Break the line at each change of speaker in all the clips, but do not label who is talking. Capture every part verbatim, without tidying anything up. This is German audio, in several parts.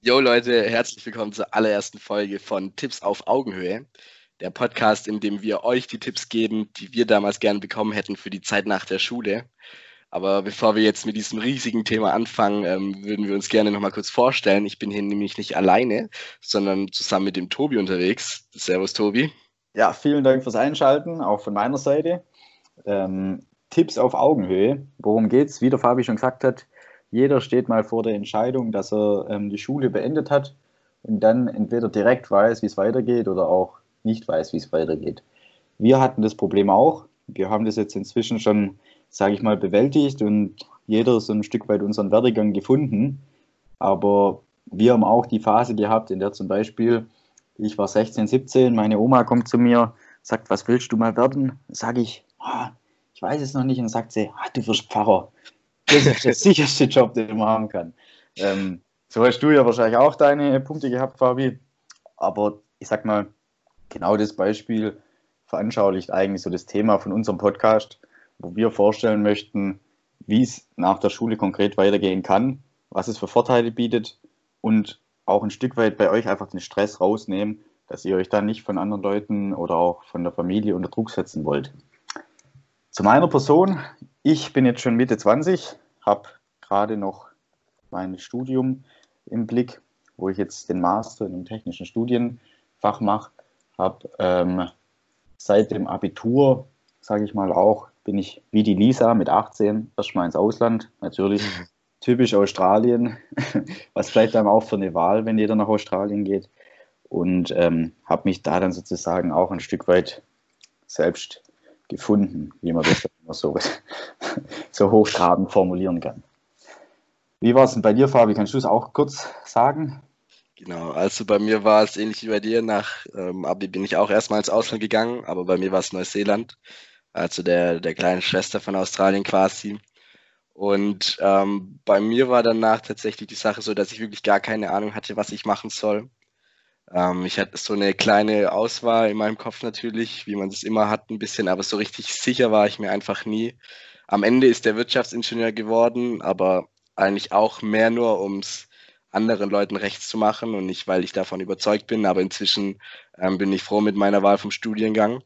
Jo Leute, herzlich willkommen zur allerersten Folge von Tipps auf Augenhöhe. Der Podcast, in dem wir euch die Tipps geben, die wir damals gerne bekommen hätten für die Zeit nach der Schule. Aber bevor wir jetzt mit diesem riesigen Thema anfangen, ähm, würden wir uns gerne nochmal kurz vorstellen. Ich bin hier nämlich nicht alleine, sondern zusammen mit dem Tobi unterwegs. Servus Tobi.
Ja, vielen Dank fürs Einschalten, auch von meiner Seite. Ähm, Tipps auf Augenhöhe. Worum geht's? Wie der Fabi schon gesagt hat, jeder steht mal vor der Entscheidung, dass er ähm, die Schule beendet hat und dann entweder direkt weiß, wie es weitergeht oder auch nicht weiß, wie es weitergeht. Wir hatten das Problem auch. Wir haben das jetzt inzwischen schon, sage ich mal, bewältigt und jeder so ein Stück weit unseren Werdegang gefunden. Aber wir haben auch die Phase gehabt, in der zum Beispiel ich war sechzehn, siebzehn, meine Oma kommt zu mir, sagt, was willst du mal werden? Sage ich, ah, ich weiß es noch nicht. Und dann sagt sie, ah, du wirst Pfarrer. Das ist der sicherste Job, den man haben kann. Ähm, so hast du ja wahrscheinlich auch deine Punkte gehabt, Fabi. Aber ich sag mal, genau das Beispiel veranschaulicht eigentlich so das Thema von unserem Podcast, wo wir vorstellen möchten, wie es nach der Schule konkret weitergehen kann, was es für Vorteile bietet und auch ein Stück weit bei euch einfach den Stress rausnehmen, dass ihr euch dann nicht von anderen Leuten oder auch von der Familie unter Druck setzen wollt. Zu meiner Person, ich bin jetzt schon Mitte zwanzig, habe gerade noch mein Studium im Blick, wo ich jetzt den Master in einem technischen Studienfach mache, habe ähm, seit dem Abitur, sage ich mal auch, bin ich wie die Lisa mit achtzehn erstmal ins Ausland, natürlich. Typisch Australien. Was bleibt einem auch für eine Wahl, wenn jeder nach Australien geht? Und ähm, habe mich da dann sozusagen auch ein Stück weit selbst gefunden, wie man das immer so, so hochtrabend formulieren kann. Wie war es denn bei dir, Fabi? Kannst du es auch kurz sagen?
Genau, also bei mir war es ähnlich wie bei dir. Nach ähm, Abi bin ich auch erstmal ins Ausland gegangen, aber bei mir war es Neuseeland, also der, der kleinen Schwester von Australien quasi. Und ähm, bei mir war danach tatsächlich die Sache so, dass ich wirklich gar keine Ahnung hatte, was ich machen soll. Ähm, ich hatte so eine kleine Auswahl in meinem Kopf natürlich, wie man es immer hat, ein bisschen, aber so richtig sicher war ich mir einfach nie. Am Ende ist der Wirtschaftsingenieur geworden, aber eigentlich auch mehr nur, um es anderen Leuten recht zu machen und nicht, weil ich davon überzeugt bin. Aber inzwischen ähm, bin ich froh mit meiner Wahl vom Studiengang.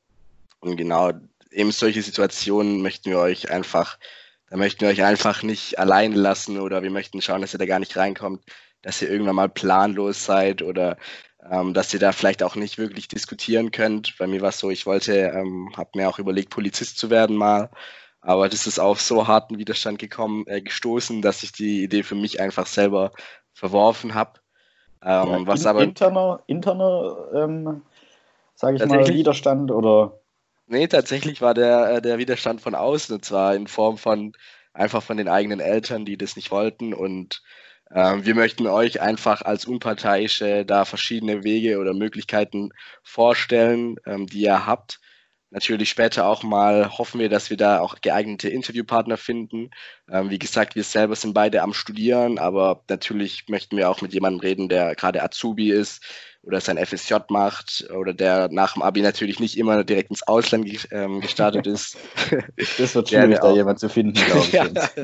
Und genau, eben solche Situationen möchten wir euch einfach, da möchten wir euch einfach nicht allein lassen oder wir möchten schauen, dass ihr da gar nicht reinkommt, dass ihr irgendwann mal planlos seid oder ähm, dass ihr da vielleicht auch nicht wirklich diskutieren könnt. Bei mir war es so, ich wollte, ähm, habe mir auch überlegt, Polizist zu werden mal, aber das ist auf so harten Widerstand gekommen, äh, gestoßen, dass ich die Idee für mich einfach selber verworfen habe.
Ja,
Ähm, was
in,
aber
interner, interner ähm, sage ich mal,
tatsächlich
Widerstand oder?
Nee, tatsächlich war der, äh, der Widerstand von außen, und zwar in Form von einfach von den eigenen Eltern, die das nicht wollten. Und ähm, wir möchten euch einfach als Unparteiische da verschiedene Wege oder Möglichkeiten vorstellen, ähm, die ihr habt. Natürlich später auch mal hoffen wir, dass wir da auch geeignete Interviewpartner finden. Ähm, wie gesagt, wir selber sind beide am Studieren, aber natürlich möchten wir auch mit jemandem reden, der gerade Azubi ist oder sein F S J macht oder der nach dem Abi natürlich nicht immer direkt ins Ausland ge ähm, gestartet ist.
Das wird schwierig,
Gerne
da
auch.
jemanden zu finden, glaube ich
Ja,
jetzt.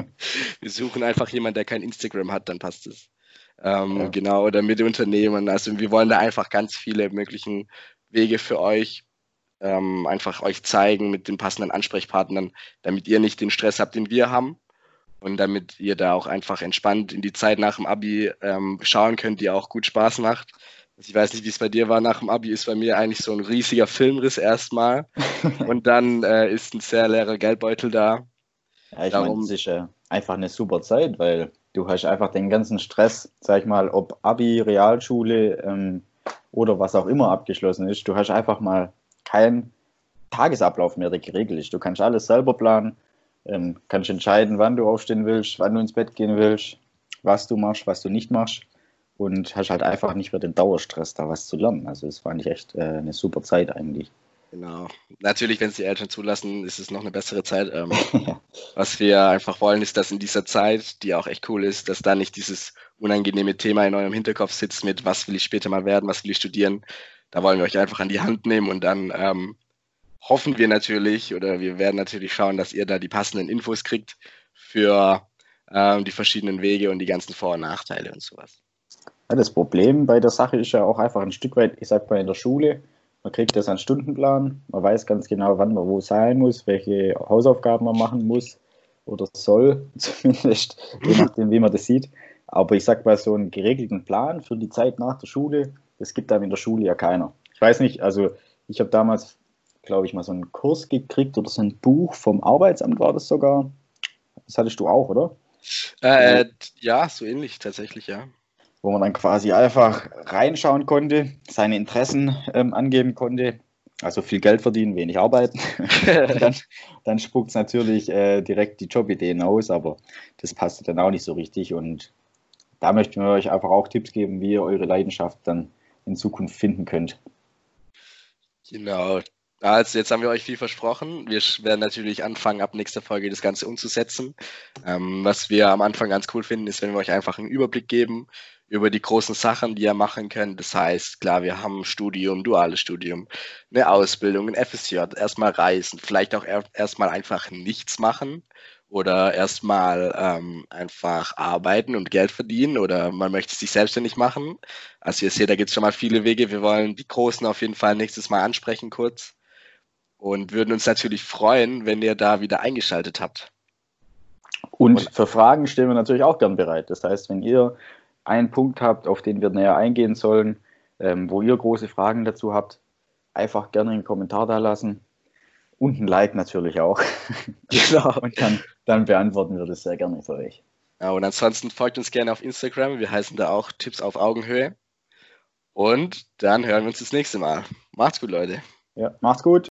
wir suchen einfach jemanden, der kein Instagram hat, dann passt es. Ähm,
Ja.
genau, oder mit Unternehmen. Also wir wollen da einfach ganz viele möglichen Wege für euch ähm, einfach euch zeigen mit den passenden Ansprechpartnern, damit ihr nicht den Stress habt, den wir haben und damit ihr da auch einfach entspannt in die Zeit nach dem Abi ähm, schauen könnt, die auch gut Spaß macht. Also ich weiß nicht, wie es bei dir war. Nach dem Abi ist bei mir eigentlich so ein riesiger Filmriss erstmal und dann äh, ist ein sehr leerer Geldbeutel da.
Ja, ich meine, das
Darum,
ist äh, einfach eine super Zeit, weil du hast einfach den ganzen Stress, sag ich mal, ob Abi, Realschule ähm, oder was auch immer abgeschlossen ist. Du hast einfach mal keinen Tagesablauf mehr, der geregelt ist. Du kannst alles selber planen, ähm, kannst entscheiden, wann du aufstehen willst, wann du ins Bett gehen willst, was du machst, was du nicht machst und hast halt einfach nicht mehr den Dauerstress, da was zu lernen. Also das fand ich echt äh, eine super Zeit eigentlich.
genau. Natürlich, wenn es die Eltern zulassen, ist es noch eine bessere Zeit. Ähm, Was wir einfach wollen, ist, dass in dieser Zeit, die auch echt cool ist, dass da nicht dieses unangenehme Thema in eurem Hinterkopf sitzt mit, was will ich später mal werden, was will ich studieren. Da wollen wir euch einfach an die Hand nehmen und dann ähm, hoffen wir natürlich oder wir werden natürlich schauen, dass ihr da die passenden Infos kriegt für ähm, die verschiedenen Wege und die ganzen Vor- und Nachteile und sowas.
Ja, das Problem bei der Sache ist ja auch einfach ein Stück weit, ich sag mal in der Schule, man kriegt das einen Stundenplan, man weiß ganz genau, wann man wo sein muss, welche Hausaufgaben man machen muss oder soll, zumindest, je nachdem, wie man das sieht. Aber ich sag mal, so einen geregelten Plan für die Zeit nach der Schule, das gibt einem in der Schule ja keiner. Ich weiß nicht, also ich habe damals, glaube ich, mal so einen Kurs gekriegt oder so ein Buch vom Arbeitsamt war das sogar. Das hattest du auch, oder?
Äh, ja, so ähnlich tatsächlich, ja.
Wo man dann quasi einfach reinschauen konnte, seine Interessen ähm, angeben konnte. Also viel Geld verdienen, wenig arbeiten. dann dann spuckt es natürlich äh, direkt die Jobideen aus, aber das passt dann auch nicht so richtig. Und da möchten wir euch einfach auch Tipps geben, wie ihr eure Leidenschaft dann in Zukunft finden könnt.
Genau. Also jetzt haben wir euch viel versprochen. Wir werden natürlich anfangen, ab nächster Folge das Ganze umzusetzen. Ähm, was wir am Anfang ganz cool finden, ist, wenn wir euch einfach einen Überblick geben über die großen Sachen, die ihr machen könnt. Das heißt, klar, wir haben ein Studium, duales Studium, eine Ausbildung, ein F S J, erstmal reisen, vielleicht auch er erstmal einfach nichts machen oder erstmal ähm, einfach arbeiten und Geld verdienen oder man möchte sich selbstständig machen. Also ihr seht, da gibt es schon mal viele Wege. Wir wollen die Großen auf jeden Fall nächstes Mal ansprechen kurz und würden uns natürlich freuen, wenn ihr da wieder eingeschaltet habt.
Und,
Und
für Fragen stehen wir natürlich auch gern bereit. Das heißt, wenn ihr einen Punkt habt, auf den wir näher eingehen sollen, ähm, wo ihr große Fragen dazu habt, einfach gerne einen Kommentar da lassen und ein Like natürlich auch.
genau.
Und dann, dann beantworten wir das sehr gerne für euch.
Ja, und ansonsten folgt uns gerne auf Instagram. Wir heißen da auch Tipps auf Augenhöhe. Und dann hören wir uns das nächste Mal. Macht's gut, Leute.
Ja, macht's gut.